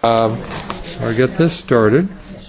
I'll get this started.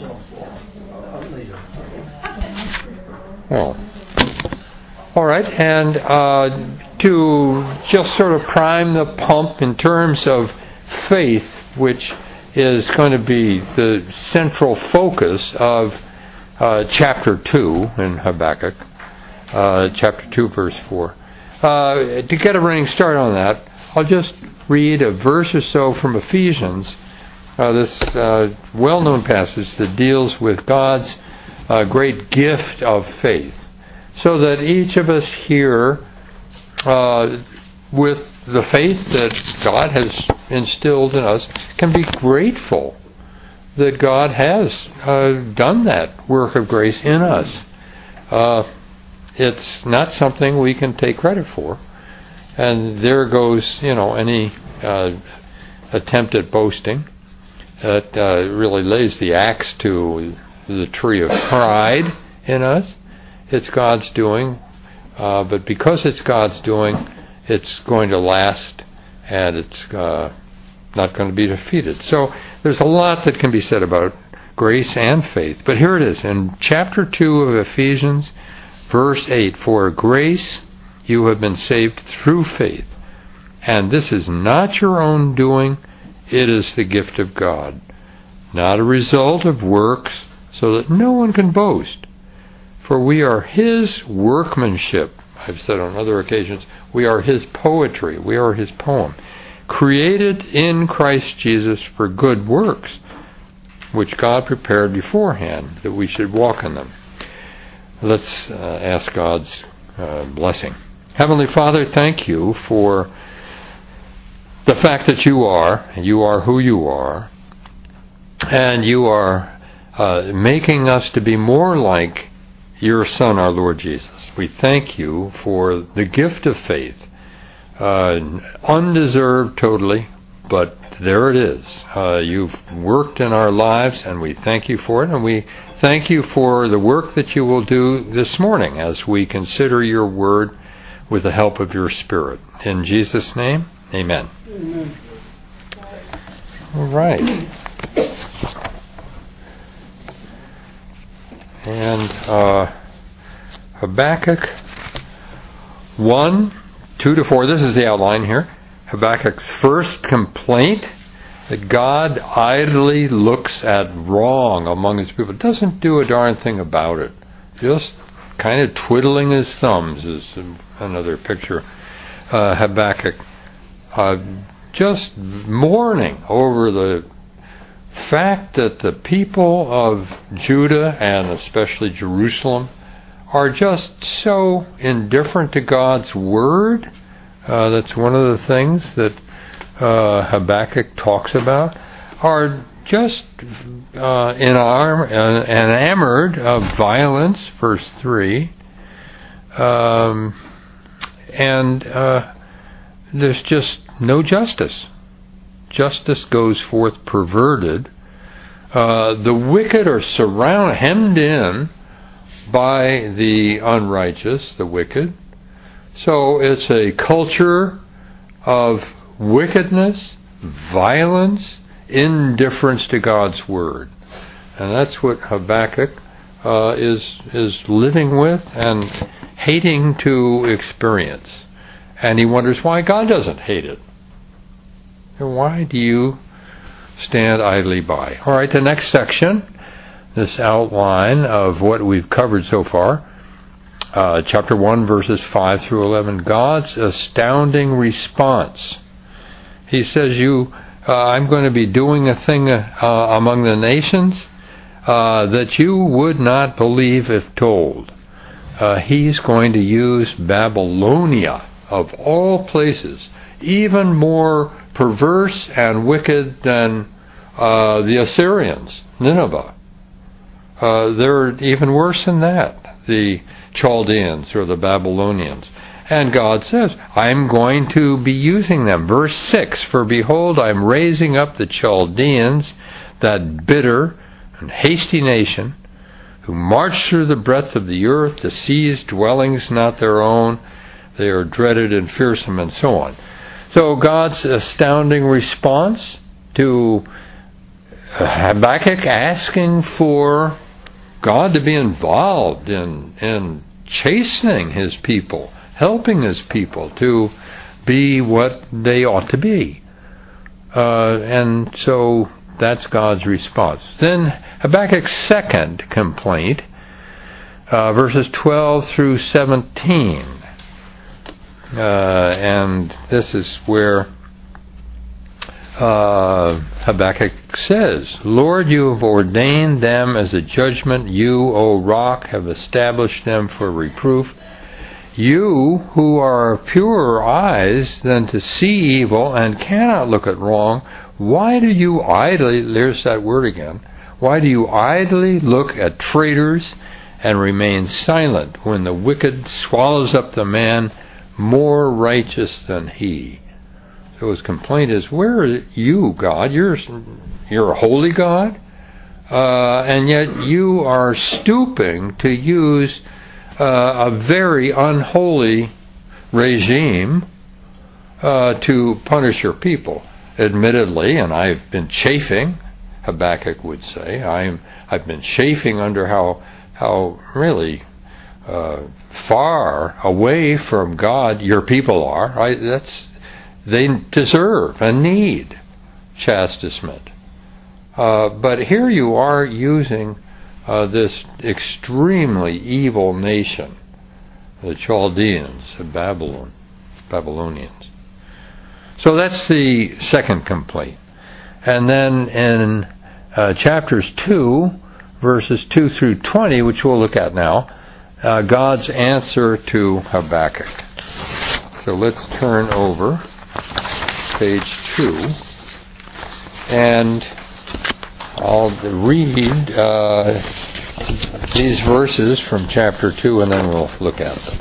Well, all right, and to just sort of prime the pump in terms of faith, which is going to be the central focus of chapter 2 in Habakkuk, chapter 2, verse 4. To get a running start on that, I'll just read a verse or so from Ephesians, this well-known passage that deals with God's great gift of faith, so that each of us here, with the faith that God has instilled in us, can be grateful that God has done that work of grace in us. It's not something we can take credit for. And there goes, any attempt at boasting that really lays the axe to the tree of pride in us. It's God's doing, but because it's God's doing, it's going to last, and it's not going to be defeated. So there's a lot that can be said about grace and faith. But here it is, in chapter 2 of Ephesians, verse 8, "For grace you have been saved through faith, and this is not your own doing, it is the gift of God, not a result of works, so that no one can boast. For we are His workmanship," I've said on other occasions, we are His poetry, we are His poem, "created in Christ Jesus for good works, which God prepared beforehand that we should walk in them." Let's ask God's blessing. Heavenly Father, thank you for the fact that you are who you are, and you are making us to be more like your Son, our Lord Jesus. We thank you for the gift of faith, undeserved totally, but there it is. You've worked in our lives, and we thank you for it, and we thank you for the work that you will do this morning as we consider your word with the help of your Spirit. In Jesus' name, amen. Amen. All right. And Habakkuk 1, 2-4, this is the outline here. Habakkuk's first complaint, that God idly looks at wrong among his people. Doesn't do a darn thing about it. Just kind of twiddling his thumbs is another picture. Habakkuk just mourning over the fact that the people of Judah, and especially Jerusalem, are just so indifferent to God's word. That's one of the things that Habakkuk talks about, are just enamored of violence, verse 3, and there's just no justice. Justice goes forth perverted. The wicked are hemmed in by the unrighteous, the wicked. So it's a culture of wickedness, violence, indifference to God's word. And that's what Habakkuk is living with and hating to experience. And he wonders why God doesn't hate it. And why do you stand idly by? All right, the next section, this outline of what we've covered so far, chapter 1, verses 5-11, God's astounding response. He says, I'm going to be doing a thing among the nations that you would not believe if told. He's going to use Babylonia, of all places, even more perverse and wicked than the Assyrians, Nineveh. They're even worse than that, the Chaldeans or the Babylonians. And God says, I'm going to be using them. Verse 6, "For behold, I'm raising up the Chaldeans, that bitter and hasty nation, who march through the breadth of the earth to seize dwellings not their own. They are dreaded and fearsome," and so on. So God's astounding response to Habakkuk asking for God to be involved in chastening his people, helping his people to be what they ought to be. And so that's God's response. Then Habakkuk's second complaint, verses 12 through 17. And this is where Habakkuk says, Lord, you have ordained them as a judgment. You, O rock, have established them for reproof. You, who are of purer eyes than to see evil and cannot look at wrong, why do you idly, there's that word again, why do you idly look at traitors and remain silent when the wicked swallows up the man more righteous than he? So his complaint is, where are you, God? You're a holy God, and yet you are stooping to use a very unholy regime to punish your people. Admittedly, and I've been chafing, Habakkuk would say, I've been chafing under how really far away from God your people are. They deserve and need chastisement. But here you are using this extremely evil nation, the Chaldeans, the Babylonians. So that's the second complaint. And then in chapters 2, verses 2 through 20, which we'll look at now, God's answer to Habakkuk. So let's turn over page 2, and I'll read these verses from chapter 2, and then we'll look at them.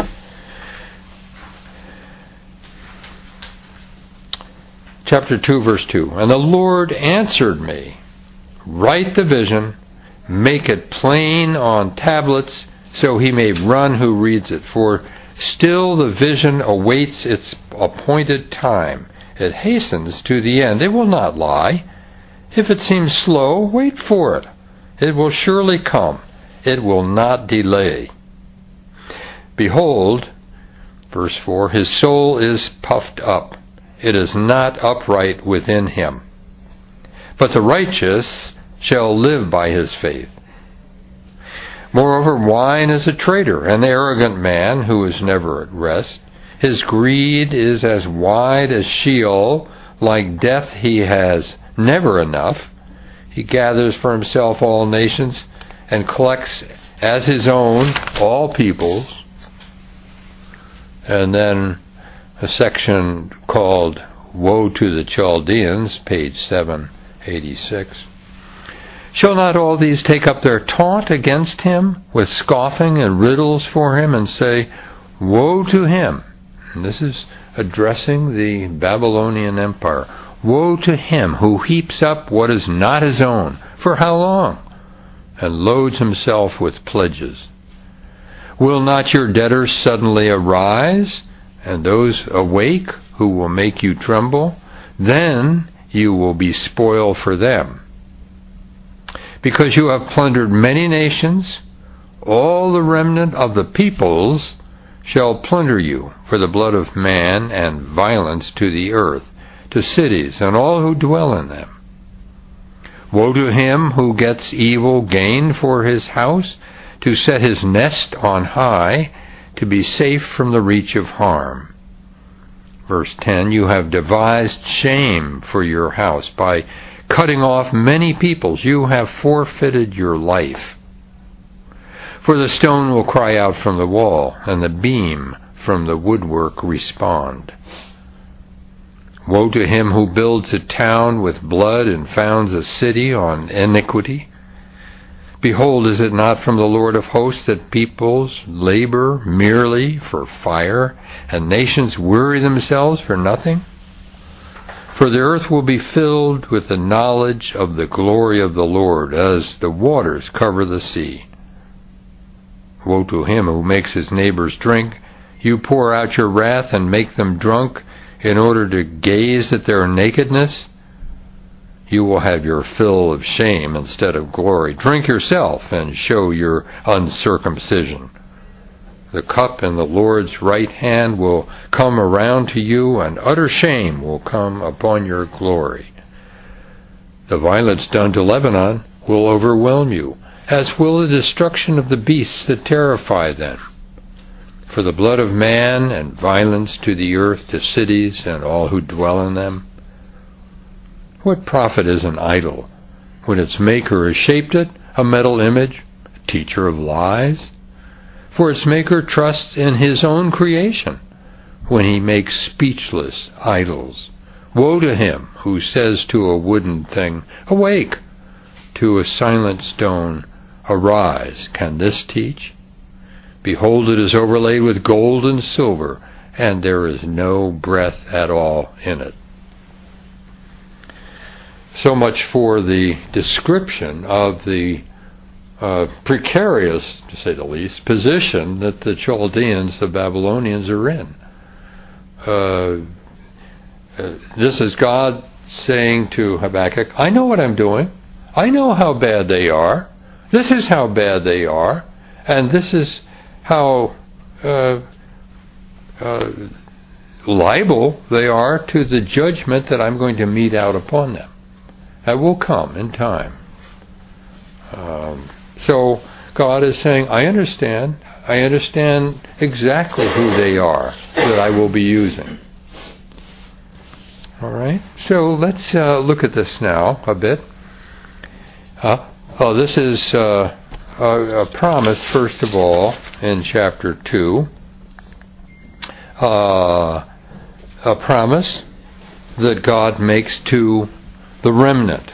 Chapter 2, verse 2. And the Lord answered me, write the vision, make it plain on tablets, so he may run who reads it. For still the vision awaits its appointed time. It hastens to the end. It will not lie. If it seems slow, wait for it. It will surely come. It will not delay. Behold, verse 4, his soul is puffed up. It is not upright within him. But the righteous shall live by his faith. Moreover, wine is a traitor, an arrogant man who is never at rest. His greed is as wide as Sheol. Like death he has never enough. He gathers for himself all nations and collects as his own all peoples. And then a section called Woe to the Chaldeans, page 786. Shall not all these take up their taunt against him, with scoffing and riddles for him, and say, Woe to him? And this is addressing the Babylonian Empire. Woe to him who heaps up what is not his own. For how long? And loads himself with pledges. Will not your debtors suddenly arise, and those awake who will make you tremble? Then you will be spoil for them. Because you have plundered many nations, all the remnant of the peoples shall plunder you for the blood of man and violence to the earth, to cities and all who dwell in them. Woe to him who gets evil gain for his house, to set his nest on high, to be safe from the reach of harm. Verse 10, you have devised shame for your house. By cutting off many peoples, you have forfeited your life. For the stone will cry out from the wall, and the beam from the woodwork respond. Woe to him who builds a town with blood and founds a city on iniquity. Behold, is it not from the Lord of hosts that peoples labor merely for fire, and nations weary themselves for nothing? For the earth will be filled with the knowledge of the glory of the Lord, as the waters cover the sea. Woe to him who makes his neighbors drink. You pour out your wrath and make them drunk, in order to gaze at their nakedness. you will have your fill of shame instead of glory. Drink yourself and show your uncircumcision. The cup in the Lord's right hand will come around to you, and utter shame will come upon your glory. The violence done to Lebanon will overwhelm you, as will the destruction of the beasts that terrify them. For the blood of man and violence to the earth, to cities and all who dwell in them. What profit is an idol when its maker has shaped it, a metal image, a teacher of lies? For its maker trusts in his own creation when he makes speechless idols. Woe to him who says to a wooden thing, awake, to a silent stone, arise. Can this teach? Behold, it is overlaid with gold and silver, and there is no breath at all in it. So much for the description of the precarious, to say the least, position that the Chaldeans, the Babylonians, are in. This is God saying to Habakkuk, I know what I'm doing. I know how bad they are. This is how bad they are. And this is how liable they are to the judgment that I'm going to mete out upon them. That will come in time. So God is saying, I understand exactly who they are that I will be using. All right, so let's look at this now a bit. This is a promise, first of all, in chapter 2. A promise that God makes to the remnant.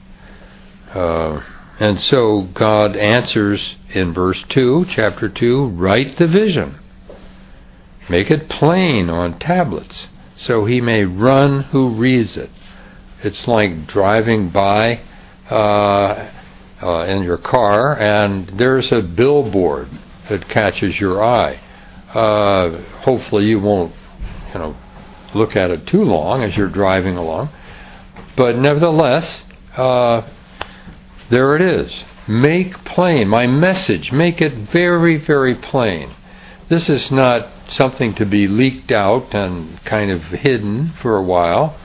And so God answers in verse 2, chapter 2, write the vision. Make it plain on tablets, so he may run who reads it. It's like driving by in your car, and there's a billboard that catches your eye. Hopefully you won't, look at it too long as you're driving along. But nevertheless, there it is. Make plain my message. Make it very, very plain. This is not something to be leaked out and kind of hidden for a while.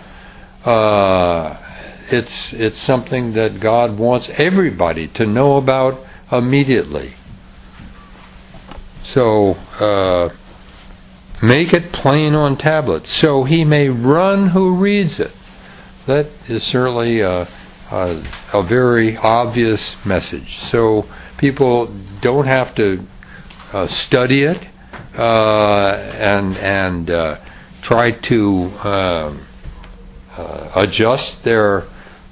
It's something that God wants everybody to know about immediately. So make it plain on tablets, so he may run who reads it. That is certainly a very obvious message. So people don't have to study it and try to adjust their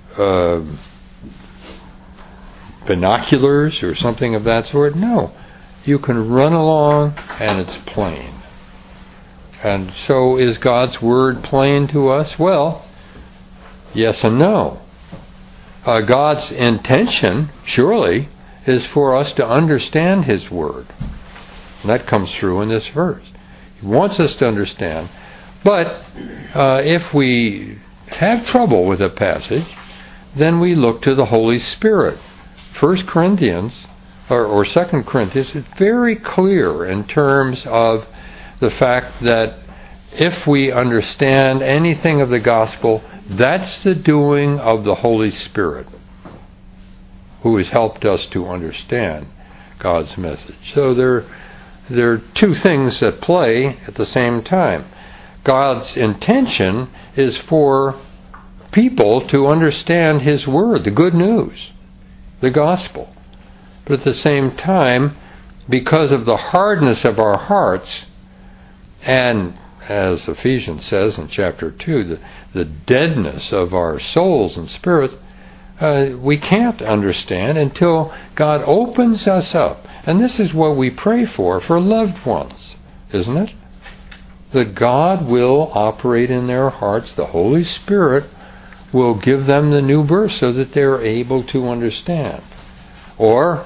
binoculars or something of that sort. No, you can run along and it's plain. And so is God's Word plain to us? Well, yes and no. God's intention, surely, is for us to understand His Word. And that comes through in this verse. He wants us to understand. But if we have trouble with a passage, then we look to the Holy Spirit. 1 Corinthians, or 2 Corinthians, is very clear in terms of the fact that if we understand anything of the gospel, that's the doing of the Holy Spirit, who has helped us to understand God's message. So there are two things at play at the same time. God's intention is for people to understand His Word, the good news, the gospel. But at the same time, because of the hardness of our hearts, and as Ephesians says in chapter 2, the deadness of our souls and spirit, we can't understand until God opens us up. And this is what we pray for loved ones, isn't it? That God will operate in their hearts, the Holy Spirit will give them the new birth so that they're able to understand. Or,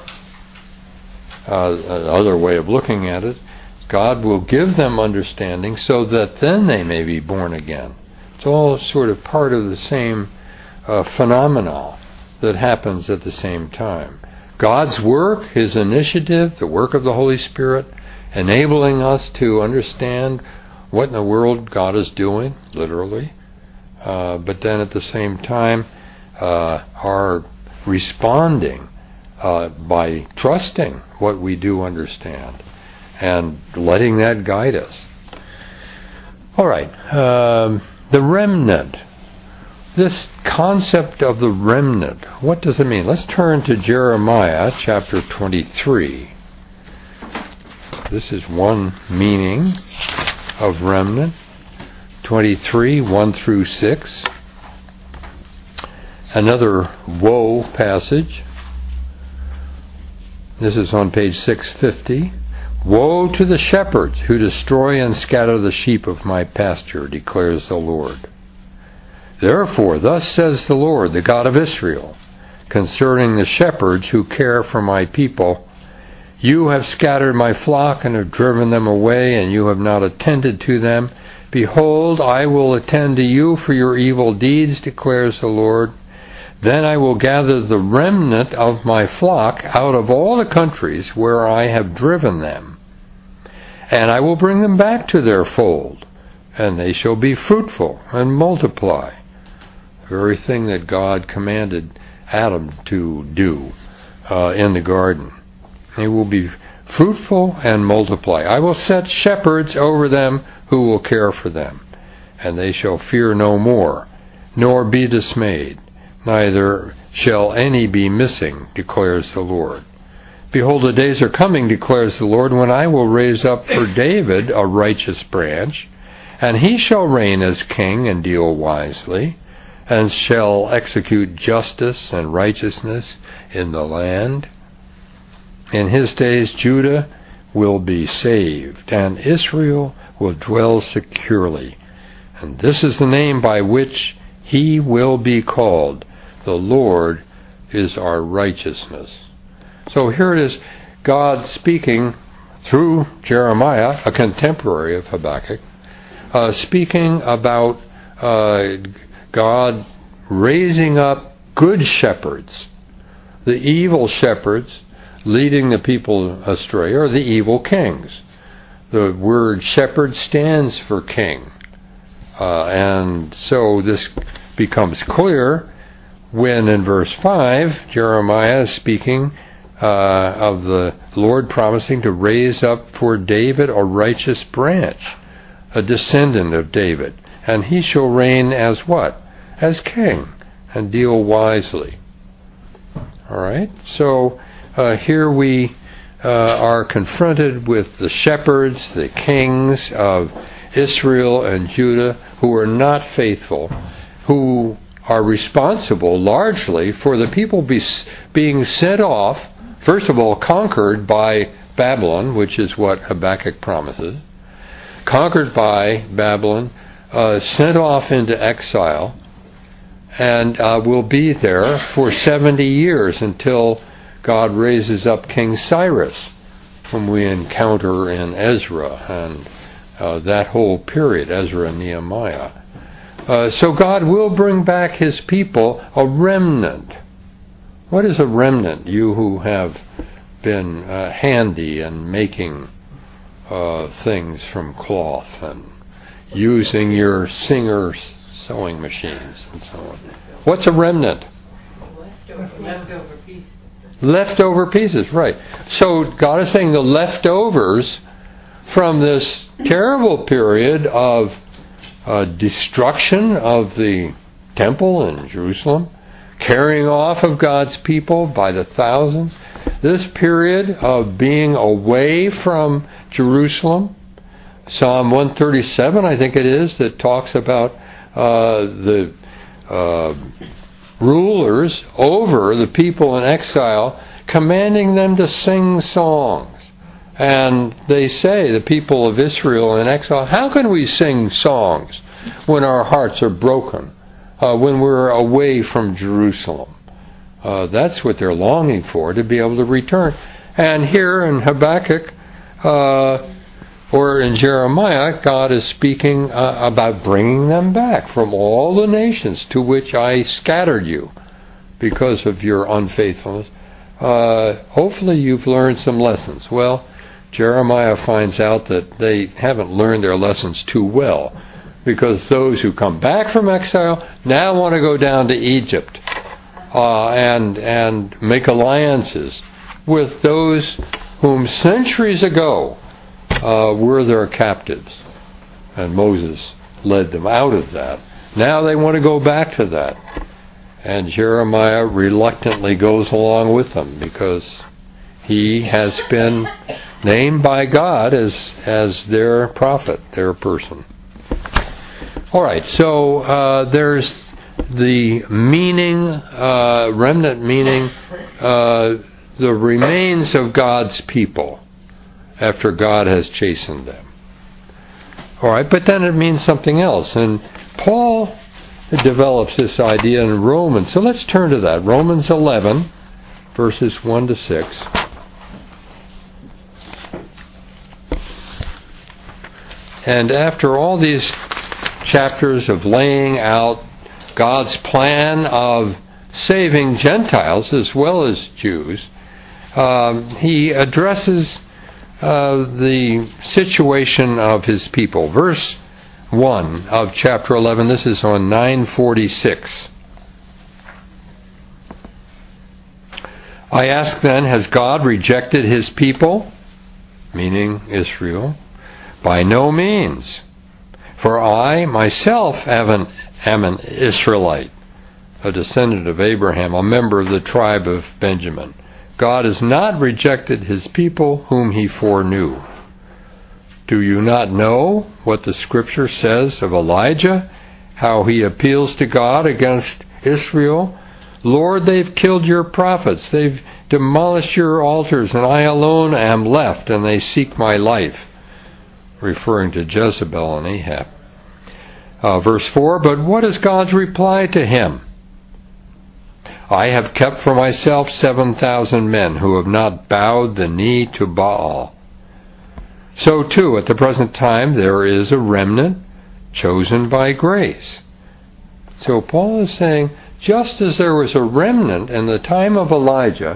another way of looking at it, God will give them understanding so that then they may be born again. It's all sort of part of the same phenomena that happens at the same time. God's work, His initiative, the work of the Holy Spirit, enabling us to understand what in the world God is doing, literally, but then at the same time are responding by trusting what we do understand and letting that guide us. All right, the remnant. This concept of the remnant, what does it mean? Let's turn to Jeremiah chapter 23. This is one meaning of remnant. 23, 1 through 6. Another woe passage. This is on page 650. Woe to the shepherds who destroy and scatter the sheep of my pasture, declares the Lord. Therefore, thus says the Lord, the God of Israel, concerning the shepherds who care for my people, you have scattered my flock and have driven them away, and you have not attended to them. Behold, I will attend to you for your evil deeds, declares the Lord. Then I will gather the remnant of my flock out of all the countries where I have driven them, and I will bring them back to their fold, and they shall be fruitful and multiply. The very thing that God commanded Adam to do in the garden. They will be fruitful and multiply. I will set shepherds over them who will care for them, and they shall fear no more, nor be dismayed, neither shall any be missing, declares the Lord. Behold, the days are coming, declares the Lord, when I will raise up for David a righteous branch, and he shall reign as king and deal wisely, and shall execute justice and righteousness in the land. In his days Judah will be saved, and Israel will dwell securely. And this is the name by which he will be called. The Lord is our righteousness. So here it is, God speaking through Jeremiah, a contemporary of Habakkuk, speaking about God raising up good shepherds. The evil shepherds leading the people astray are the evil kings. The word shepherd stands for king. And so this becomes clear when in verse 5, Jeremiah is speaking of the Lord promising to raise up for David a righteous branch, a descendant of David. And he shall reign as what? As king, and deal wisely. All right? So here we are confronted with the shepherds, the kings of Israel and Judah, who are not faithful, who are responsible largely for the people being sent off, first of all conquered by Babylon, which is what Habakkuk promises, conquered by Babylon, sent off into exile, and will be there for 70 years until God raises up King Cyrus, whom we encounter in Ezra and that whole period, Ezra and Nehemiah. So God will bring back His people, a remnant. What is a remnant? You who have been handy and making things from cloth and using your Singer sewing machines and so on. What's a remnant? Leftover pieces. Leftover pieces, right. So God is saying the leftovers from this terrible period of destruction of the temple in Jerusalem, carrying off of God's people by the thousands, this period of being away from Jerusalem. Psalm 137, I think it is, that talks about the rulers over the people in exile, commanding them to sing songs. And they say, the people of Israel in exile, how can we sing songs when our hearts are broken, when we're away from Jerusalem? That's what they're longing for, to be able to return. And here in Habakkuk, Or in Jeremiah, God is speaking about bringing them back from all the nations to which I scattered you because of your unfaithfulness. Hopefully you've learned some lessons. Well, Jeremiah finds out that they haven't learned their lessons too well, because those who come back from exile now want to go down to Egypt and make alliances with those whom centuries ago were their captives. And Moses led them out of that. Now they want to go back to that. And Jeremiah reluctantly goes along with them because he has been named by God as their prophet, their person. All right, so there's the meaning, remnant meaning, the remains of God's people after God has chastened them. All right, but then it means something else. And Paul develops this idea in Romans. So let's turn to that. Romans 11, verses 1 to 6. And after all these chapters of laying out God's plan of saving Gentiles as well as Jews, he addresses the situation of his people. Verse 1 of chapter 11, this is on 946. I ask then, has God rejected his people? Meaning Israel. By no means. For I myself am an Israelite, a descendant of Abraham, a member of the tribe of Benjamin. God has not rejected his people whom he foreknew. Do you not know what the Scripture says of Elijah, how he appeals to God against Israel? Lord, they've killed your prophets, they've demolished your altars, and I alone am left, and they seek my life. Referring to Jezebel and Ahab. Verse 4, but what is God's reply to him? I have kept for myself 7,000 men who have not bowed the knee to Baal. So too, at the present time, there is a remnant chosen by grace. So Paul is saying, just as there was a remnant in the time of Elijah,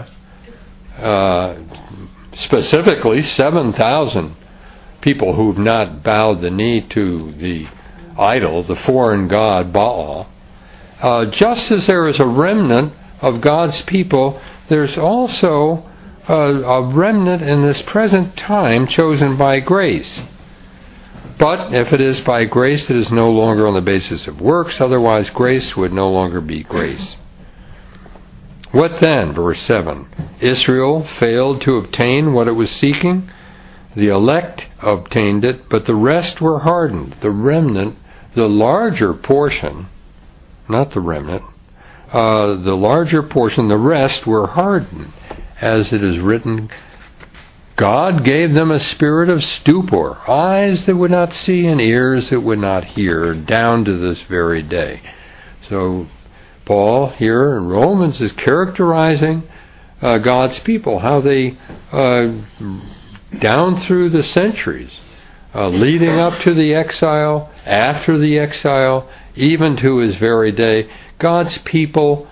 specifically 7,000 people who've not bowed the knee to the idol, the foreign god Baal, just as there is a remnant of God's people, there's also a remnant in this present time chosen by grace. But if it is by grace, it is no longer on the basis of works, otherwise grace would no longer be grace. What then? Verse 7. Israel failed to obtain what it was seeking. The elect obtained it, but the rest were hardened. The remnant, the larger portion, not the remnant, the larger portion, the rest were hardened. As it is written, God gave them a spirit of stupor, eyes that would not see and ears that would not hear, down to this very day. So Paul here in Romans is characterizing God's people, how they, down through the centuries, leading up to the exile, after the exile, even to his very day, God's people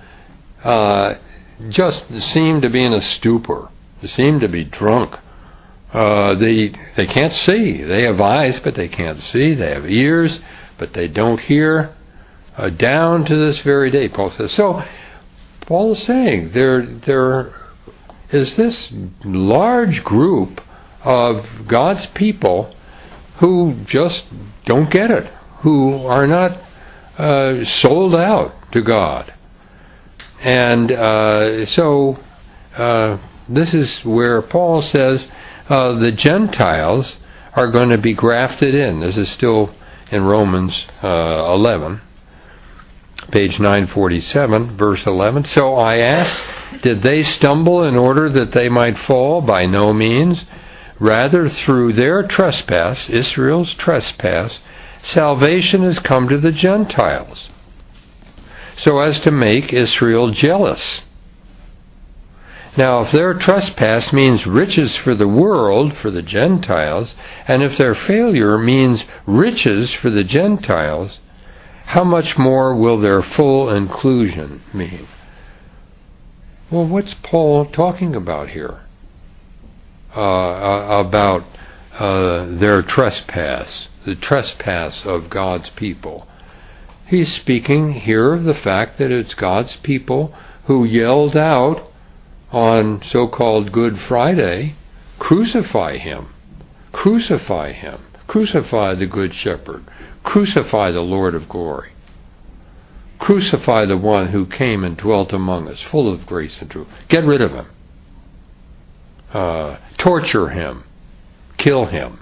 just seem to be in a stupor. They seem to be drunk. They can't see. They have eyes, but they can't see. They have ears, but they don't hear. Down to this very day, Paul says. So, Paul is saying there is this large group of God's people who just don't get it, who are not sold out to God. And so this is where Paul says the Gentiles are going to be grafted in. This is still in Romans 11, page 947, verse 11. So I ask, did they stumble in order that they might fall? By no means. Rather, through their trespass, Israel's trespass, salvation has come to the Gentiles, so as to make Israel jealous. Now, if their trespass means riches for the world, for the Gentiles, and if their failure means riches for the Gentiles, how much more will their full inclusion mean? Well, what's Paul talking about here? About their trespass, the trespass of God's people. He's speaking here of the fact that it's God's people who yelled out on so-called Good Friday, "Crucify him, crucify him, crucify the Good Shepherd, crucify the Lord of glory, crucify the one who came and dwelt among us, full of grace and truth. Get rid of him. Torture him. Kill him."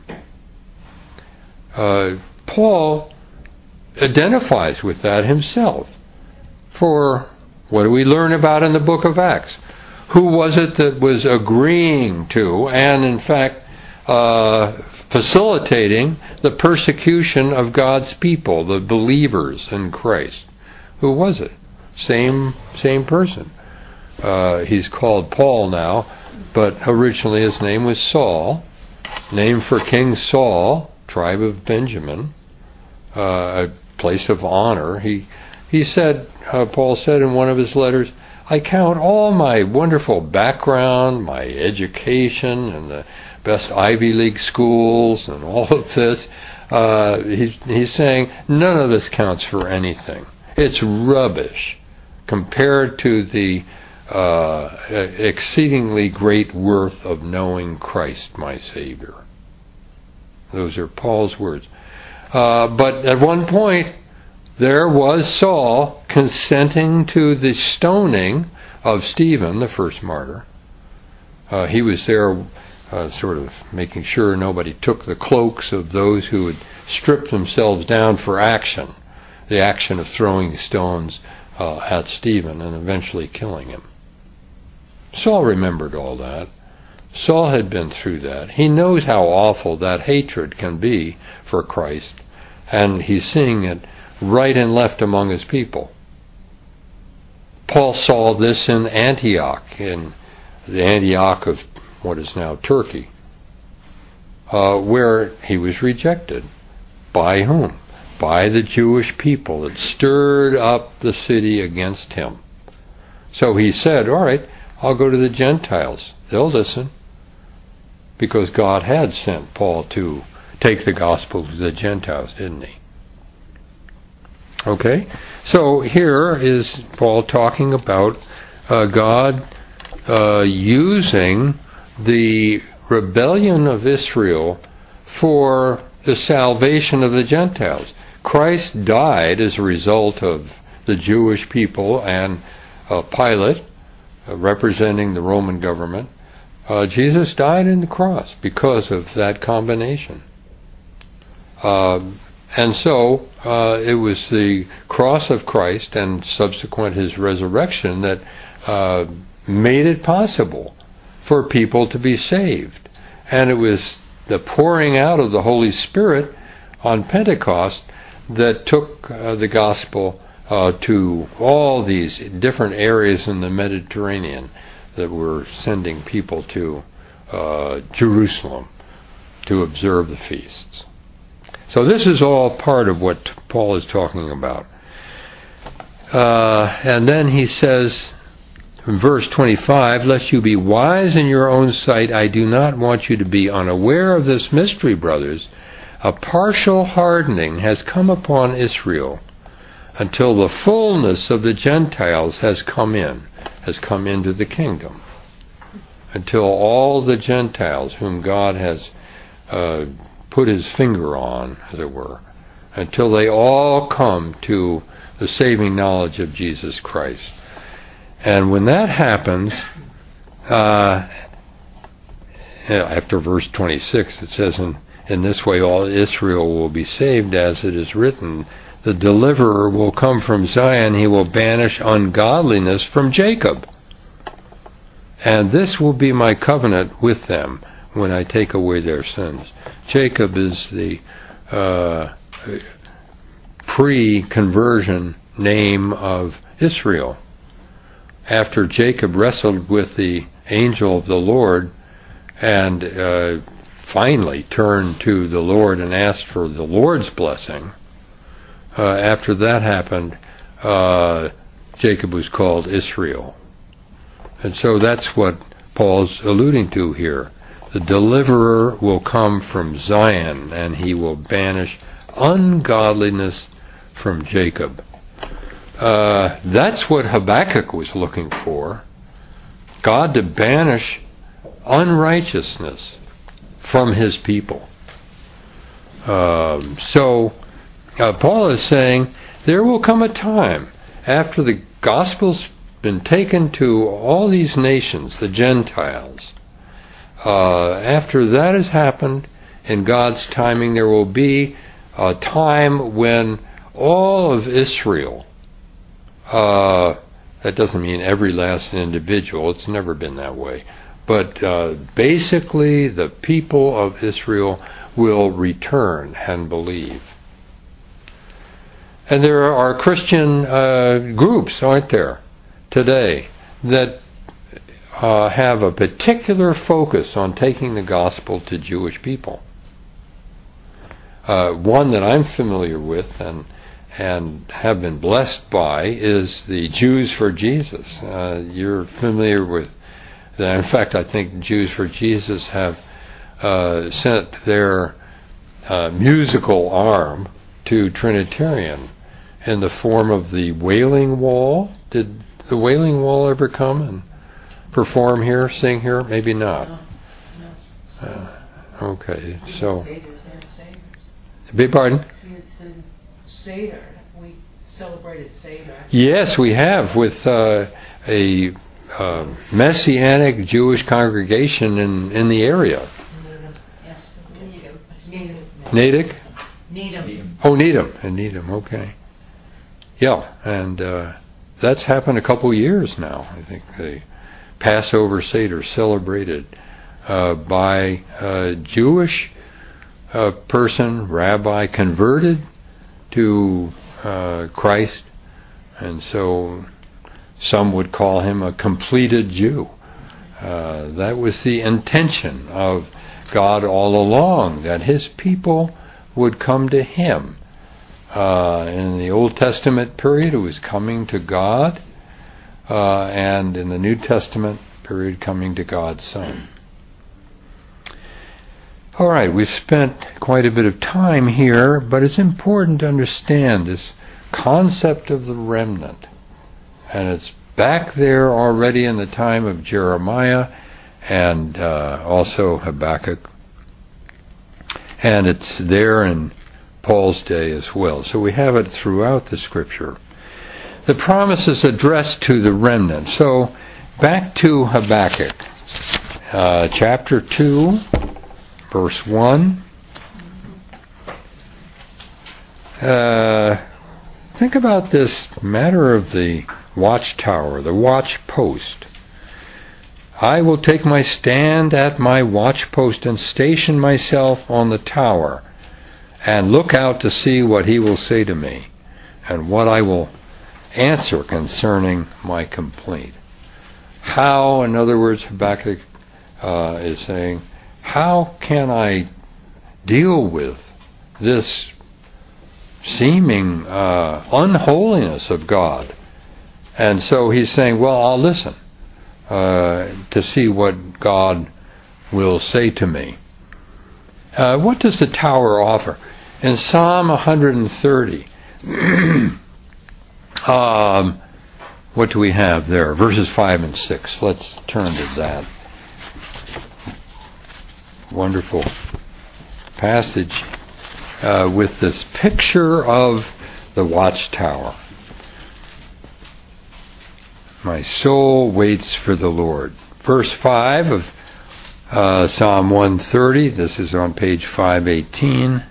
Paul identifies with that himself. For what do we learn about in the book of Acts? Who was it that was agreeing to and, in fact, facilitating the persecution of God's people, the believers in Christ? Who was it? Same person. He's called Paul now, but originally his name was Saul, named for King Saul, tribe of Benjamin, a place of honor. He said, Paul said in one of his letters, "I count all my wonderful background, my education, and the best Ivy League schools, and all of this." He's saying, none of this counts for anything. It's rubbish compared to the exceedingly great worth of knowing Christ, my Savior. Those are Paul's words. But at one point, there was Saul consenting to the stoning of Stephen, the first martyr. He was there sort of making sure nobody took the cloaks of those who had stripped themselves down for action, the action of throwing stones at Stephen and eventually killing him. Saul remembered all that. Saul had been through that. He knows how awful that hatred can be for Christ, and he's seeing it right and left among his people. Paul saw this in Antioch, in the Antioch of what is now Turkey, where he was rejected. By whom? By the Jewish people that stirred up the city against him. So he said, all right, I'll go to the Gentiles. They'll listen. Because God had sent Paul to take the gospel to the Gentiles, didn't he? Okay? So here is Paul talking about God using the rebellion of Israel for the salvation of the Gentiles. Christ died as a result of the Jewish people and Pilate, representing the Roman government. Jesus died on the cross because of that combination. And so it was the cross of Christ and subsequent his resurrection that made it possible for people to be saved. And it was the pouring out of the Holy Spirit on Pentecost that took the gospel to all these different areas in the Mediterranean that were sending people to Jerusalem to observe the feasts. So this is all part of what Paul is talking about. And then he says in verse 25, "Lest you be wise in your own sight, I do not want you to be unaware of this mystery, brothers. A partial hardening has come upon Israel until the fullness of the Gentiles has come into the kingdom. Until all the Gentiles whom God has put his finger on, as it were, until they all come to the saving knowledge of Jesus Christ." And when that happens, after verse 26, it says, in this way all Israel will be saved, as it is written, "The deliverer will come from Zion, he will banish ungodliness from Jacob. And this will be my covenant with them when I take away their sins." Jacob is the pre-conversion name of Israel. After Jacob wrestled with the angel of the Lord and finally turned to the Lord and asked for the Lord's blessing, after that happened, Jacob was called Israel. And so that's what Paul's alluding to here. The deliverer will come from Zion, and he will banish ungodliness from Jacob. That's what Habakkuk was looking for. God to banish unrighteousness from his people. So Paul is saying there will come a time after the gospel's been taken to all these nations, the Gentiles. After that has happened, in God's timing, there will be a time when all of Israel, that doesn't mean every last individual, it's never been that way, but basically the people of Israel will return and believe. And there are Christian groups, aren't there, today, that have a particular focus on taking the gospel to Jewish people. One that I'm familiar with and have been blessed by is the Jews for Jesus. You're familiar with that. In fact, I think Jews for Jesus have sent their musical arm to Trinitarian in the form of the Wailing Wall. Did the Wailing Wall ever come and perform here, sing here? Maybe not. No. Okay, so... Beg pardon? Seder. We celebrated Seder. Yes, we have, with a Messianic Jewish congregation in the area. Yes. Natick? Needham. Oh, Needham. In Needham, okay. Yeah, and that's happened a couple years now. I think the Passover Seder celebrated by a Jewish person, rabbi, converted to Christ, and so some would call him a completed Jew. That was the intention of God all along, that his people would come to him. In the Old Testament period, it was coming to God, and in the New Testament period, coming to God's Son. All right, we've spent quite a bit of time here, but it's important to understand this concept of the remnant. And it's back there already in the time of Jeremiah and also Habakkuk. And it's there in Paul's day as well. So we have it throughout the Scripture. The promise is addressed to the remnant. So back to Habakkuk, chapter 2. Verse 1. Think about this matter of the watchtower, the watch post. I will take my stand at my watch post and station myself on the tower and look out to see what he will say to me and what I will answer concerning my complaint. How, in other words, Habakkuk is saying, how can I deal with this seeming unholiness of God? And so he's saying, well, I'll listen to see what God will say to me. What does the tower offer? In Psalm 130, what do we have there? Verses 5 and 6. Let's turn to that. Wonderful passage with this picture of the watchtower. My soul waits for the Lord. Verse 5 of Psalm 130. This is on page 518.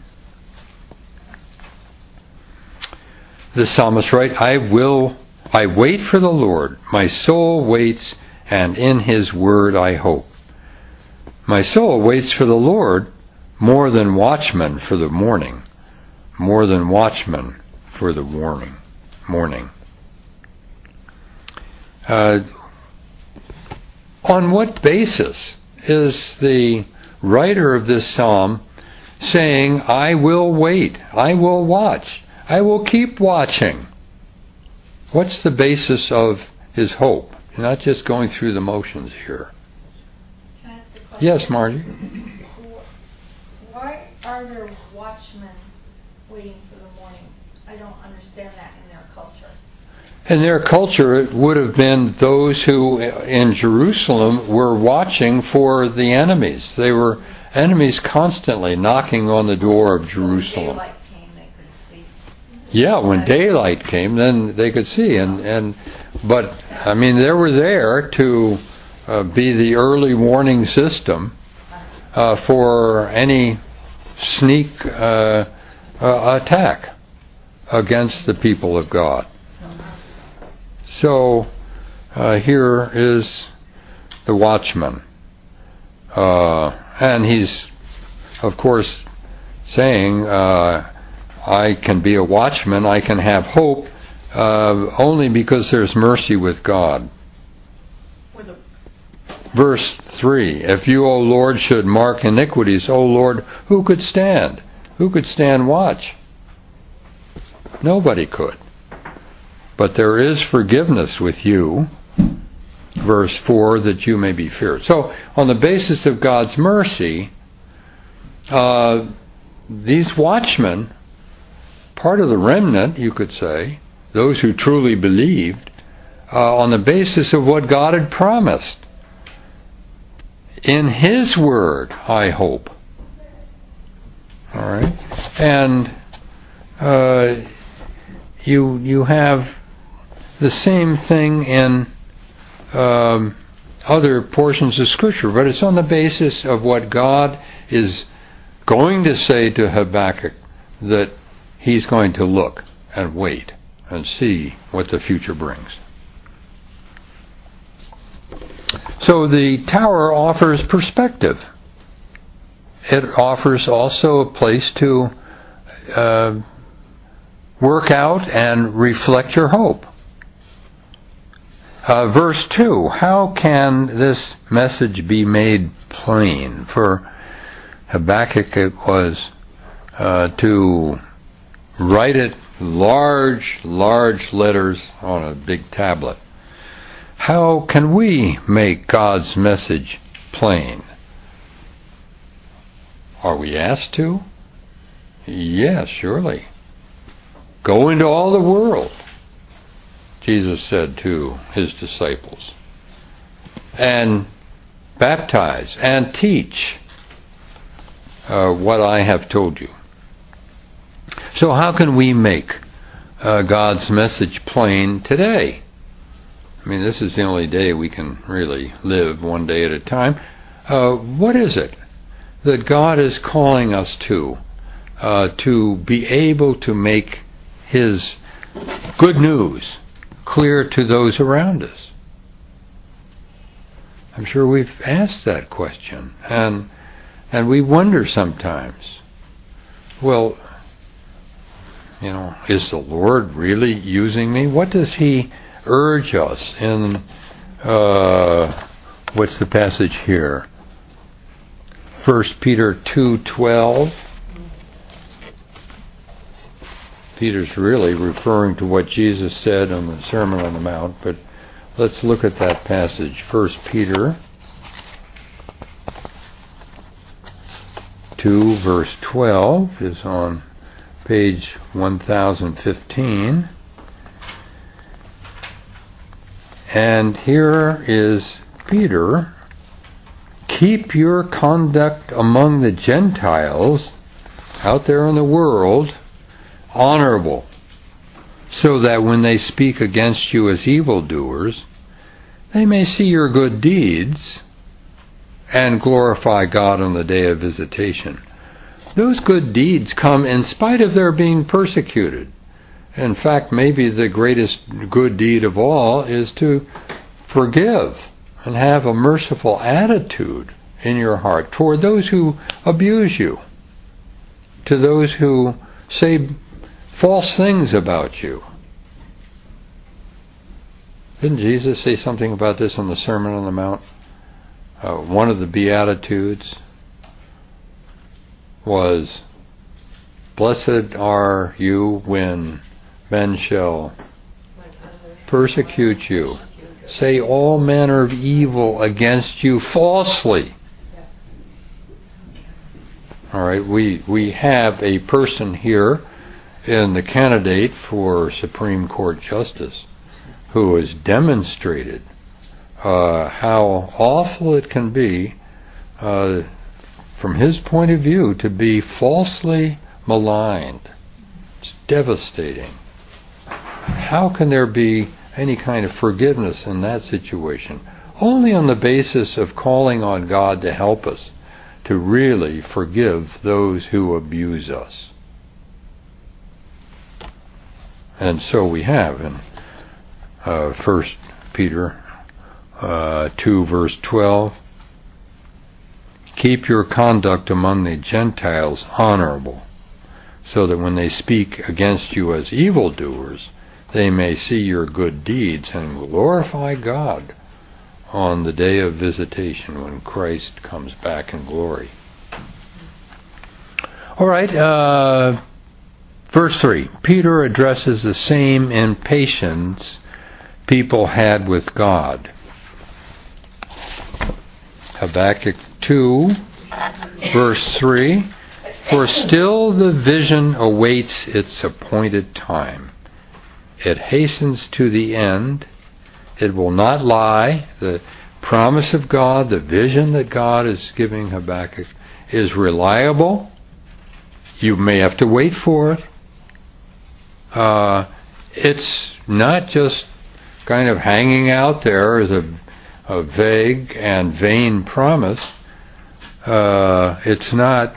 The psalmist writes, I wait for the Lord. My soul waits, and in his word I hope. My soul waits for the Lord more than watchmen for the morning, more than watchmen for the morning. On what basis is the writer of this psalm saying, I will wait, I will watch, I will keep watching? What's the basis of his hope? Not just going through the motions here. Can I ask the question? Yes, Margie? Why are there watchmen waiting for the morning? I don't understand that in their culture. In their culture, it would have been those who in Jerusalem were watching for the enemies. They were enemies constantly knocking on the door of Jerusalem. When daylight came, they could see. Yeah, when daylight came, then they could see. But I mean, they were there to be the early warning system for any sneak attack against the people of God. So here is the watchman. And he's, of course, saying, I can be a watchman, I can have hope, only because there's mercy with God. Verse 3, if you, O Lord, should mark iniquities, O Lord, who could stand? Who could stand watch? Nobody could. But there is forgiveness with you, verse 4, that you may be feared. So, on the basis of God's mercy, these watchmen, part of the remnant, you could say, those who truly believed, on the basis of what God had promised. In His Word, I hope. All right? And you have the same thing in other portions of Scripture, but it's on the basis of what God is going to say to Habakkuk, that he's going to look and wait and see what the future brings. So the tower offers perspective. It offers also a place to work out and reflect your hope. Verse 2, how can this message be made plain? For Habakkuk it was to write it large letters on a big tablet. How can we make God's message plain? Are we asked to? Yes, surely. Go into all the world, Jesus said to His disciples, and baptize and teach what I have told you. So how can we make God's message plain today? I mean, this is the only day we can really live, one day at a time. What is it that God is calling us to be able to make His good news clear to those around us? I'm sure we've asked that question, and we wonder sometimes, well, is the Lord really using me? What does He urge us in, what's the passage here? 1 Peter 2:12. Peter's really referring to what Jesus said on the Sermon on the Mount, but let's look at that passage. 1 Peter 2, verse 12 is on page 1015. And here is Peter. Keep your conduct among the Gentiles out there in the world honorable, so that when they speak against you as evildoers, they may see your good deeds and glorify God on the day of visitation. Those good deeds come in spite of their being persecuted. In fact, maybe the greatest good deed of all is to forgive and have a merciful attitude in your heart toward those who abuse you, to those who say false things about you. Didn't Jesus say something about this on the Sermon on the Mount? One of the Beatitudes was, "Blessed are you when men shall persecute you, say all manner of evil against you falsely." All right, we have a person here in the candidate for Supreme Court Justice who has demonstrated how awful it can be, from his point of view, to be falsely maligned. It's devastating. How can there be any kind of forgiveness in that situation? Only on the basis of calling on God to help us to really forgive those who abuse us. And so we have in 1 Peter 2 verse 12, "Keep your conduct among the Gentiles honorable, so that when they speak against you as evildoers, they may see your good deeds and glorify God on the day of visitation when Christ comes back in glory." All right, verse 3. Peter addresses the same impatience people had with God. Habakkuk 2, verse 3. "For still the vision awaits its appointed time. It hastens to the end. It will not lie." The promise of God, the vision that God is giving Habakkuk, is reliable. You may have to wait for it. It's not just kind of hanging out there as a vague and vain promise. It's not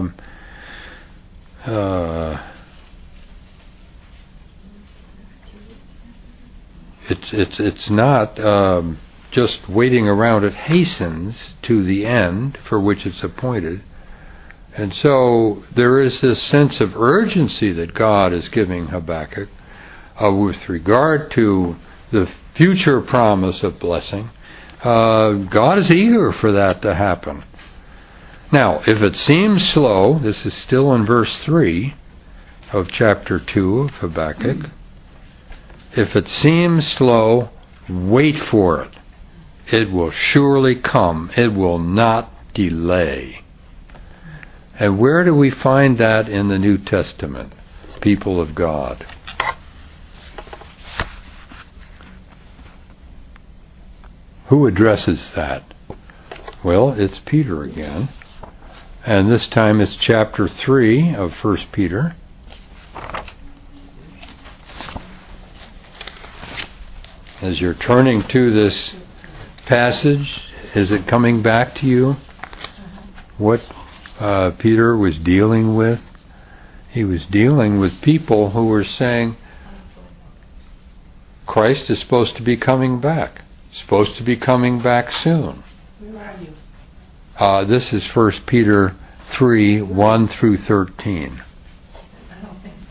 it's not just waiting around. It hastens to the end for which it's appointed. And so there is this sense of urgency that God is giving Habakkuk with regard to the future promise of blessing. God is eager for that to happen. Now, if it seems slow, this is still in verse 3 of chapter 2 of Habakkuk. If it seems slow, wait for it. It will surely come. It will not delay. And where do we find that in the New Testament, people of God? Who addresses that? Well, it's Peter again. And this time it's chapter 3 of 1 Peter. As you're turning to this passage, is it coming back to you? What Peter was dealing with? He was dealing with people who were saying, Christ is supposed to be coming back. Supposed to be coming back soon. Where are you? This is 1 Peter 3, 1 through 13. I don't think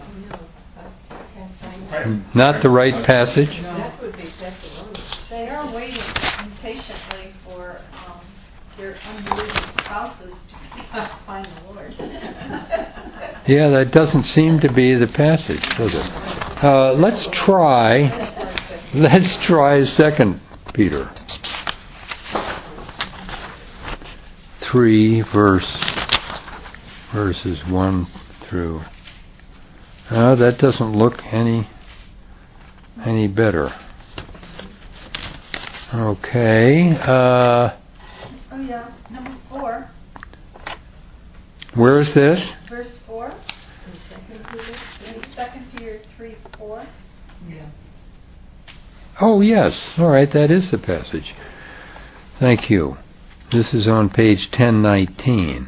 so. Not the right passage? No. That would be Thessalonians. They are waiting impatiently for their unbelieving spouses to find the Lord. Yeah, that doesn't seem to be the passage, does it? Let's try 2 Peter 3 verses 1 through. That doesn't look any better. Okay. Oh yeah, number 4. Where is this? Verse 4. 2 Peter 3, 4. Yeah. Oh, yes. All right, that is the passage. Thank you. This is on page 1019.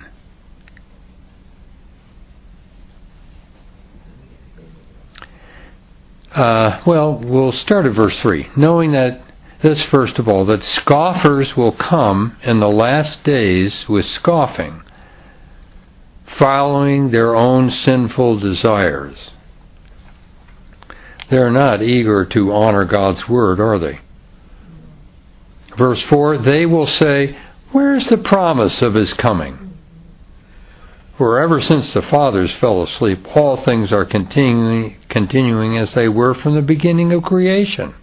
Well, we'll start at verse 3. Knowing that this, first of all, that scoffers will come in the last days with scoffing, following their own sinful desires. They're not eager to honor God's word, are they? Verse 4, they will say, Where is the promise of His coming? For ever since the fathers fell asleep, all things are continuing as they were from the beginning of creation.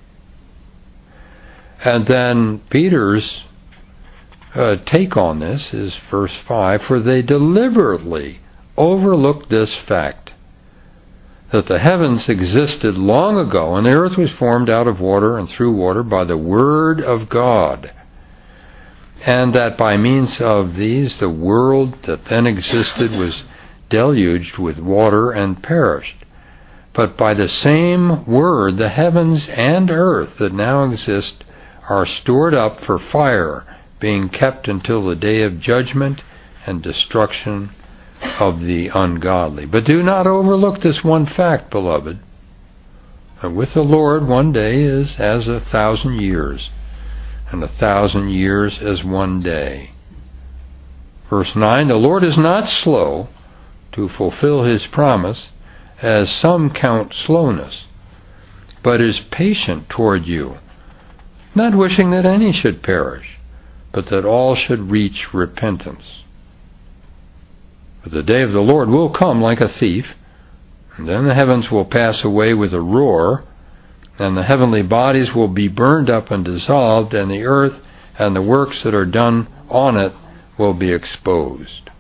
And then Peter's take on this is verse 5, for they deliberately overlooked this fact, that the heavens existed long ago, and the earth was formed out of water and through water by the word of God, and that by means of these the world that then existed was deluged with water and perished. But by the same word the heavens and earth that now exist are stored up for fire, being kept until the day of judgment and destruction of the ungodly. But do not overlook this one fact, beloved, that with the Lord one day is as 1,000 years, and 1,000 years as one day. Verse 9, the Lord is not slow to fulfill His promise, as some count slowness, but is patient toward you, not wishing that any should perish, but that all should reach repentance. But the day of the Lord will come like a thief, and then the heavens will pass away with a roar, and the heavenly bodies will be burned up and dissolved, and the earth and the works that are done on it will be exposed.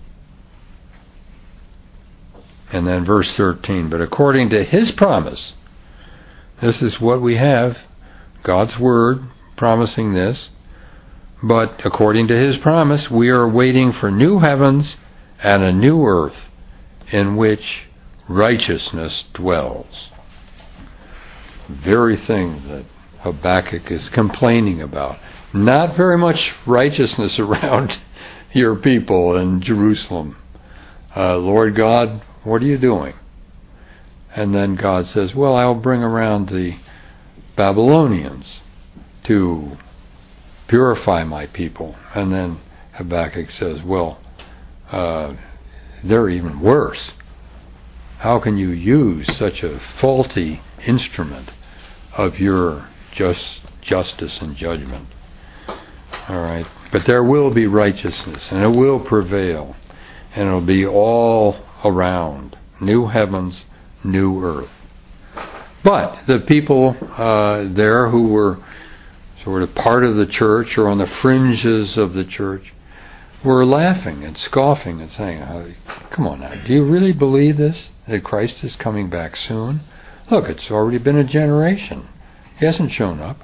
And then verse 13, but according to His promise, this is what we have, God's Word promising this, but according to His promise, we are waiting for new heavens and a new earth in which righteousness dwells. The very thing that Habakkuk is complaining about. Not very much righteousness around your people in Jerusalem. Lord God, what are you doing? And then God says, well, I'll bring around the Babylonians to purify my people. And then Habakkuk says, well, they're even worse. How can you use such a faulty instrument of your justice and judgment? All right. But there will be righteousness, and it will prevail, and it'll be all around. New heavens, new earth. But the people there who were sort of part of the church or on the fringes of the church were laughing and scoffing and saying, come on now, do you really believe this, that Christ is coming back soon? Look, it's already been a generation. He hasn't shown up.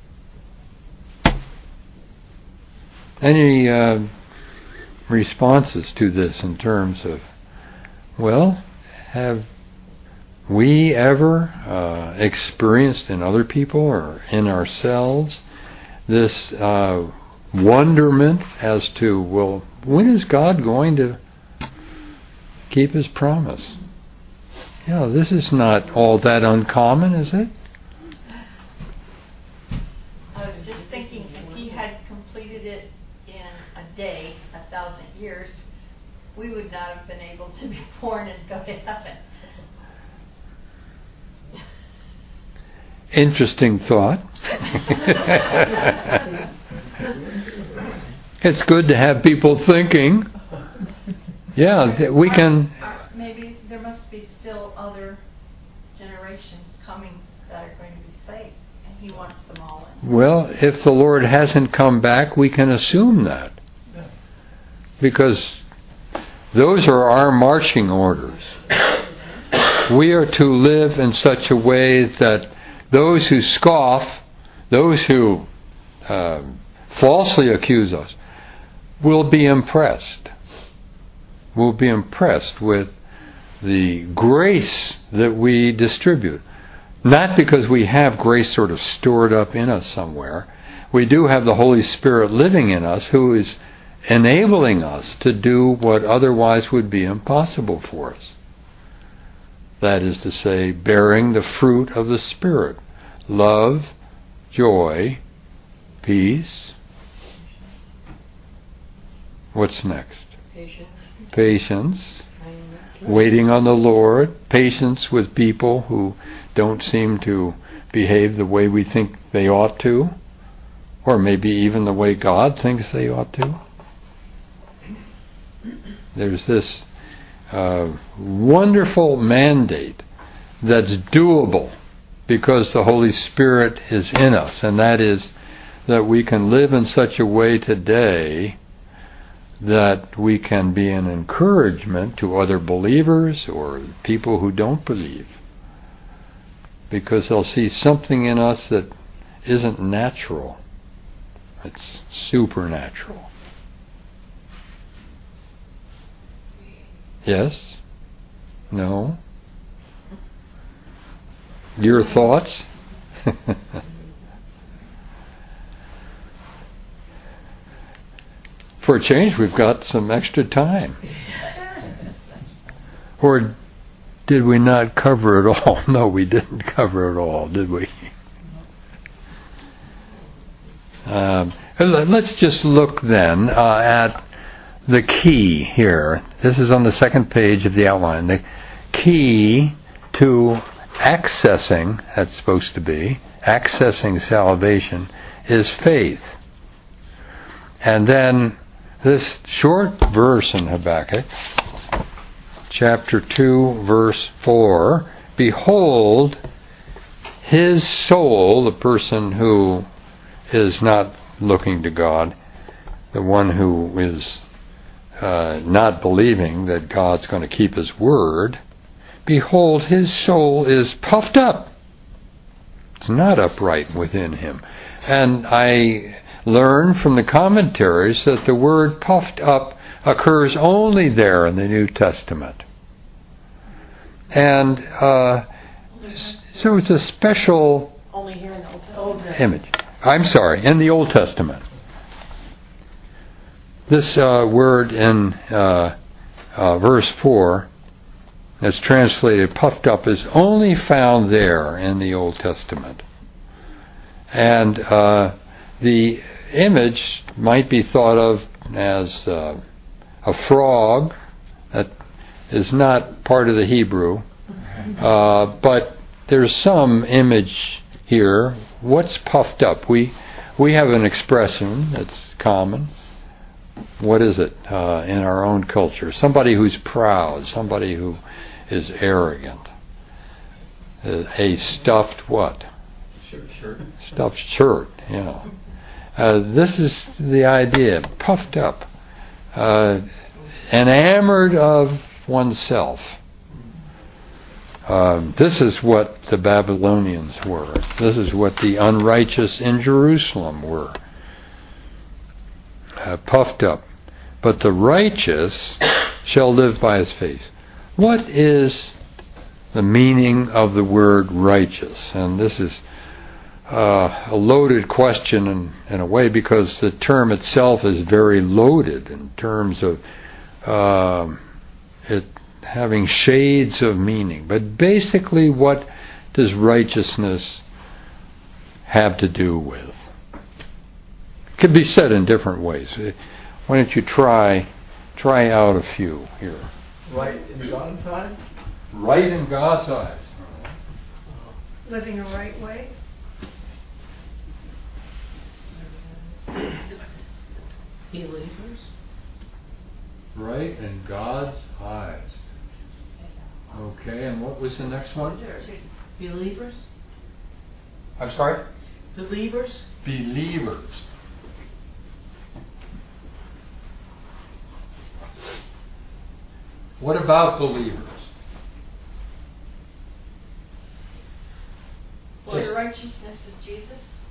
Any responses to this in terms of, well, have we ever experienced in other people or in ourselves this wonderment as to, well, when is God going to keep His promise? Yeah, this is not all that uncommon, is it? I was just thinking, if He had completed it in a day, 1,000 years, we would not have been able to be born and go to heaven. Interesting thought. It's good to have people thinking. Yeah, we can. Maybe there must be still other generations coming that are going to be saved, and He wants them all in. Well, if the Lord hasn't come back, we can assume that. Because those are our marching orders. We are to live in such a way that those who scoff, those who falsely accuse us, will be impressed. Will be impressed with the grace that we distribute. Not because we have grace sort of stored up in us somewhere. We do have the Holy Spirit living in us who is enabling us to do what otherwise would be impossible for us. That is to say, bearing the fruit of the Spirit. Love, joy, peace. What's next? Patience. Waiting on the Lord. Patience with people who don't seem to behave the way we think they ought to. or maybe even the way God thinks they ought to. There's this wonderful mandate that's doable because the Holy Spirit is in us, and that is that we can live in such a way today that we can be an encouragement to other believers or people who don't believe, because they'll see something in us that isn't natural. It's supernatural. Yes? No? Your thoughts? For a change, we've got some extra time. Or did we not cover it all? No, we didn't cover it all, did we? Let's just look then at the key here. This is on the second page of the outline. The key to accessing, that's supposed to be, accessing salvation is faith. And then this short verse in Habakkuk, chapter 2, verse 4, behold, his soul, the person who is not looking to God, the one who is not believing that God's going to keep his word, behold, his soul is puffed up. It's not upright within him. And I learn from the commentaries that the word puffed up occurs only there in the New Testament. And so it's a special Only here in the Old Testament. image. I'm sorry, in the Old Testament. This word in verse 4, that's translated puffed up, is only found there in the Old Testament. And the image might be thought of as a frog. That is not part of the Hebrew, but there's some image here. What's puffed up? We have an expression that's common. What is it in our own culture? Somebody who's proud, somebody who is arrogant. A stuffed what? Shirt. Stuffed shirt, this is the idea, puffed up, enamored of oneself. This is what the Babylonians were. This is what the unrighteous in Jerusalem were. Puffed up. But the righteous shall live by his faith. What is the meaning of the word righteous? And this is a loaded question in a way, because the term itself is very loaded in terms of it having shades of meaning. But basically, what does righteousness have to do with? It could be said in different ways. Why don't you try out a few here? Right in God's eyes? Right in God's eyes. Living a right way. Believers? Right in God's eyes. Okay, and what was the next one? Believers? I'm sorry? Believers? Believers. What about believers? Well, your righteousness is Jesus.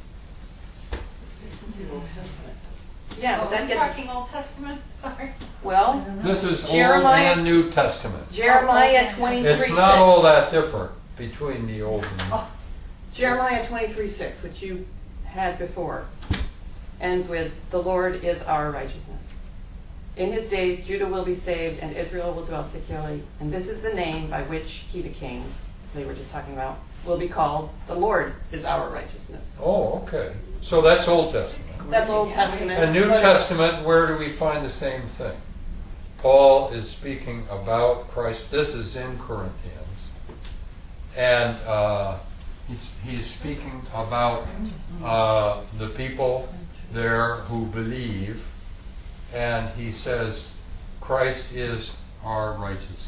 The Old Testament. Yeah, but We're that gets talking Old Testament. Sorry. well. This is Old Jeremiah- and New Testament. Jeremiah 23. It's not all that different between the Old and New. Jeremiah 23:6, which you had before, ends with, "The Lord is our righteousness. In his days Judah will be saved and Israel will dwell securely, and this is the name by which he, the king," they were just talking about, "will be called, the Lord is our righteousness." Oh, okay. So that's Old Testament. That's Old Testament. And New Testament, where do we find the same thing? Paul is speaking about Christ. This is in Corinthians. And he's speaking about the people there who believe, and he says Christ is our righteousness.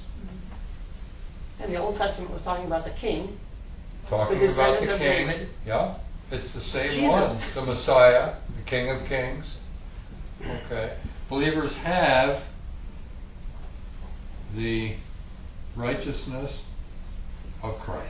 And the Old Testament was talking about the king. Talking the about the descendant of king. David. Yeah, it's the same Jesus. one. The Messiah, the King of Kings. Okay. Believers have the righteousness of Christ.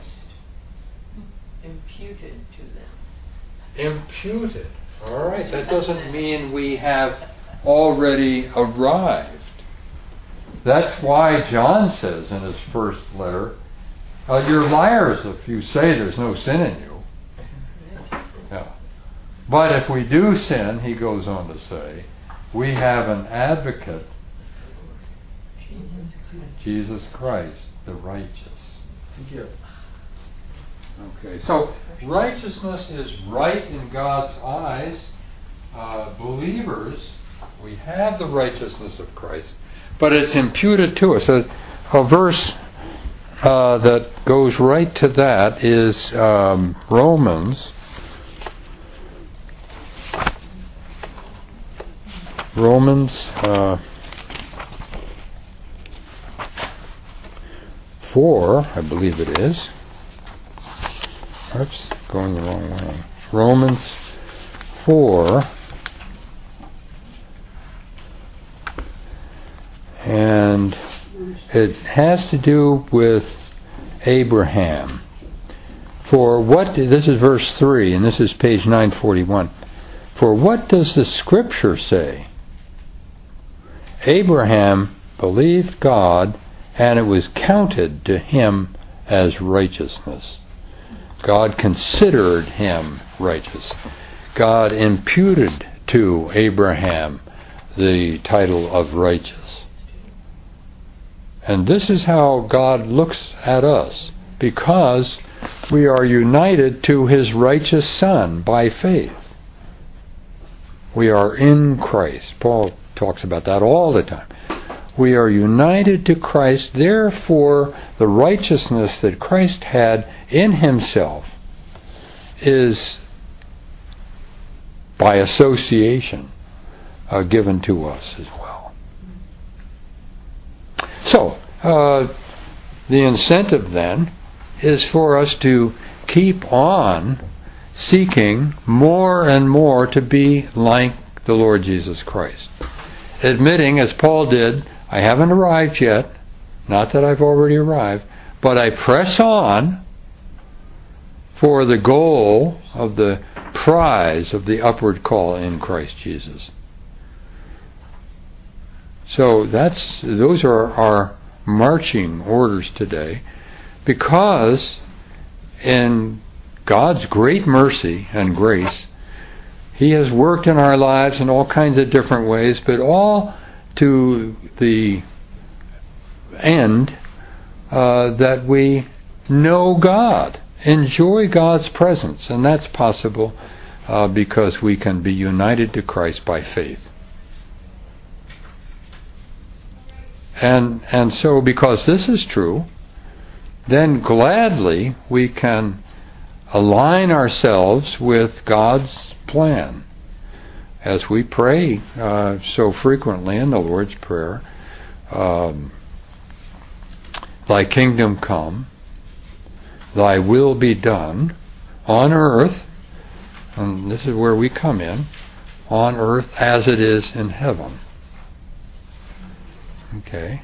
Imputed to them. Imputed. All right. That doesn't mean we have already arrived. That's why John says in his first letter, you're liars if you say there's no sin in you. Yeah. But if we do sin, he goes on to say, we have an advocate, Jesus Christ, the righteous. Okay, so righteousness is right in God's eyes. Believers, we have the righteousness of Christ, but it's imputed to us. A verse that goes right to that is Romans 4, I believe it is. Oops, going the wrong way. Romans 4, and it has to do with Abraham. For what, this is verse 3, and this is page 941. For what does the Scripture say? Abraham believed God, and it was counted to him as righteousness. God considered him righteous. God imputed to Abraham the title of righteous. And this is how God looks at us, because we are united to his righteous Son by faith. We are in Christ. Paul talks about that all the time. We are united to Christ, therefore the righteousness that Christ had in himself is by association given to us as well. So, the incentive then is for us to keep on seeking more and more to be like the Lord Jesus Christ. Admitting, as Paul did, I haven't arrived yet, not that I've already arrived, but I press on for the goal of the prize of the upward call in Christ Jesus. So those are our marching orders today, because in God's great mercy and grace, he has worked in our lives in all kinds of different ways, but all to the end that we know God, enjoy God's presence, and that's possible because we can be united to Christ by faith. And so because this is true, then gladly we can align ourselves with God's plan. As we pray so frequently in the Lord's Prayer, thy kingdom come, thy will be done on earth, and this is where we come in, on earth as it is in heaven. Okay.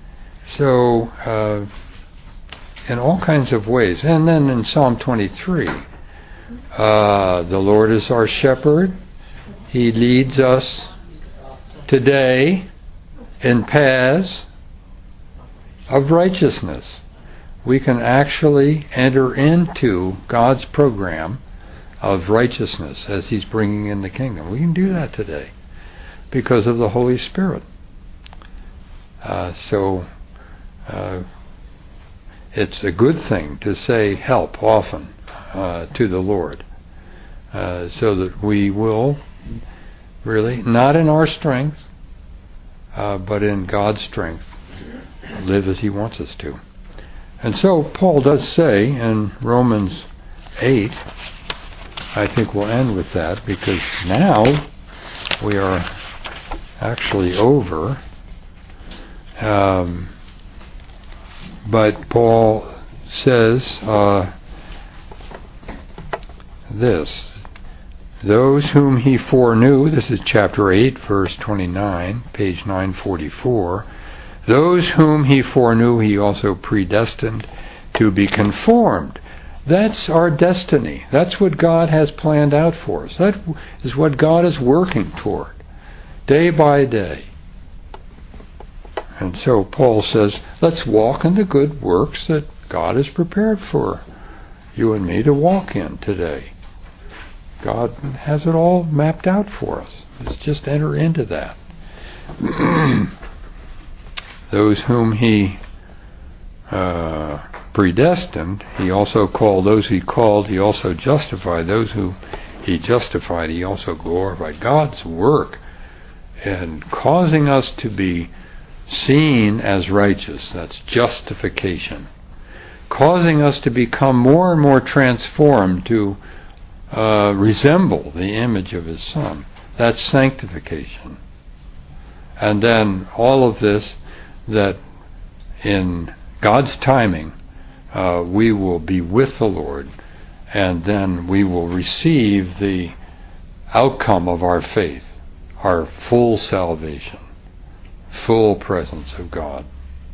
So, in all kinds of ways. And then in Psalm 23, the Lord is our shepherd. He leads us today in paths of righteousness. We can actually enter into God's program of righteousness as he's bringing in the kingdom. We can do that today because of the Holy Spirit. So it's a good thing to say help often to the Lord, so that we will really, not in our strength, but in God's strength, live as he wants us to. And so Paul does say in Romans 8, I think we'll end with that, because now we are actually over. But Paul says this: those whom he foreknew, this is chapter 8, verse 29, page 944, those whom he foreknew he also predestined to be conformed. That's our destiny. That's what God has planned out for us. That is what God is working toward, day by day. And so Paul says, let's walk in the good works that God has prepared for you and me to walk in today. God has it all mapped out for us. Let's just enter into that. Those whom he predestined, he also called. Those he called, he also justified. Those who he justified, he also glorified. God's work in causing us to be seen as righteous, that's justification. Causing us to become more and more transformed to resemble the image of his Son, that's sanctification. And then all of this, that in God's timing we will be with the Lord, and then we will receive the outcome of our faith, our full salvation, full presence of God.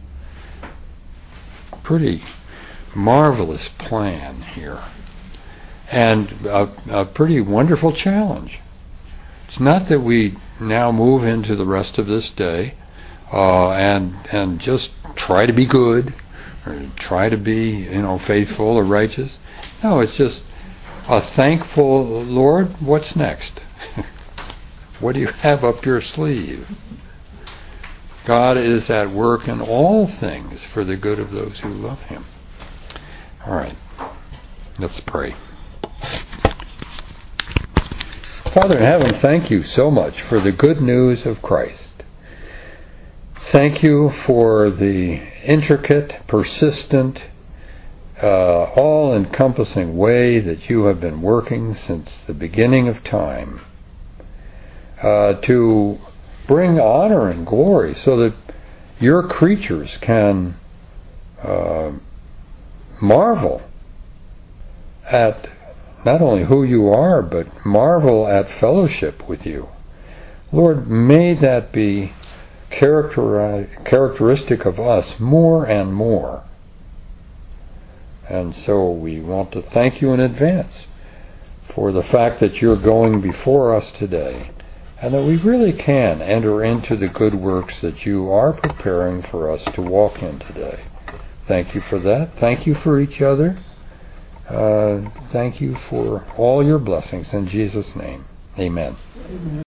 Pretty marvelous plan here, and a pretty wonderful challenge. It's not that we now move into the rest of this day and just try to be good or try to be faithful or righteous. No, it's just a thankful Lord. What's next? What do you have up your sleeve? God is at work in all things for the good of those who love him. All right, let's pray. Father in heaven, thank you so much for the good news of Christ. Thank you for the intricate, persistent, all-encompassing way that you have been working since the beginning of time to bring honor and glory so that your creatures can marvel at not only who you are, but marvel at fellowship with you. Lord, may that be characteristic of us more and more. And so we want to thank you in advance for the fact that you're going before us today, and that we really can enter into the good works that you are preparing for us to walk in today. Thank you for that. Thank you for each other. Thank you for all your blessings. In Jesus' name, amen.